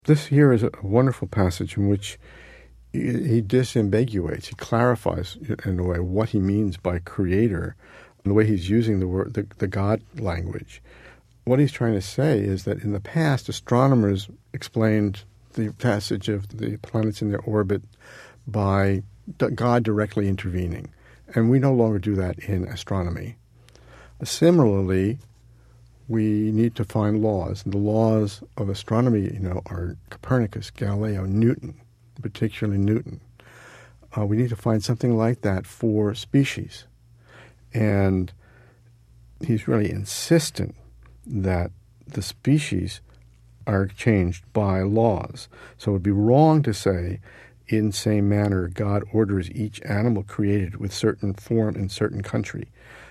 This here is a wonderful passage in which he disambiguates, he clarifies in a way what he means by creator, and the way he's using the word, the God language. What he's trying to say is that in the past, astronomers explained the passage of the planets in their orbit by God directly intervening, and we no longer do that in astronomy. Similarly, we need to find laws, and the laws of astronomy, are Copernicus, Galileo, Newton, particularly Newton. We need to find something like that for species. And he's really insistent that the species are changed by laws. So it would be wrong to say, in same manner, God orders each animal created with certain form in certain country.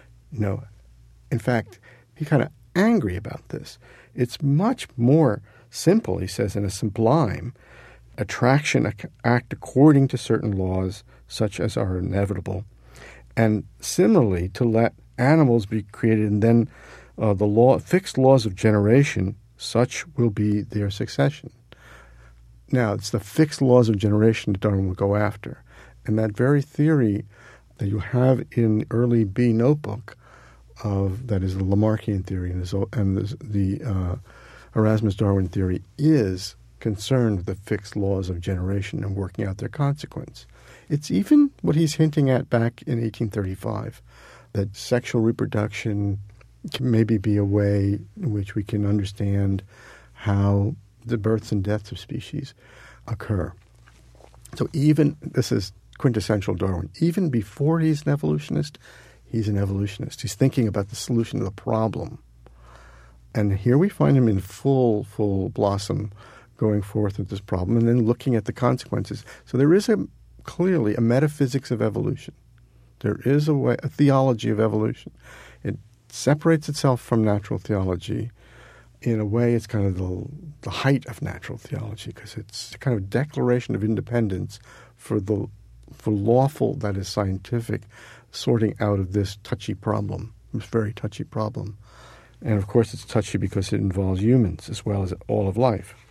In fact, he kind of angry about this. It's much more simple, he says, in a sublime attraction act according to certain laws such as are inevitable, and similarly to let animals be created, and then fixed laws of generation, such will be their succession. Now, it's the fixed laws of generation that Darwin will go after, and that very theory that you have in the early B notebook that is the Lamarckian theory and the Erasmus-Darwin theory is concerned with the fixed laws of generation and working out their consequence. It's even what he's hinting at back in 1835, that sexual reproduction can maybe be a way in which we can understand how the births and deaths of species occur. So this is quintessential Darwin, even before he's an evolutionist, he's an evolutionist. He's thinking about the solution to the problem. And here we find him in full blossom going forth with this problem and then looking at the consequences. So there is clearly a metaphysics of evolution. There is a theology of evolution. It separates itself from natural theology. In a way, it's kind of the height of natural theology, because it's a kind of declaration of independence for lawful, that is scientific, sorting out of this touchy problem, this very touchy problem. And of course it's touchy because it involves humans as well as all of life.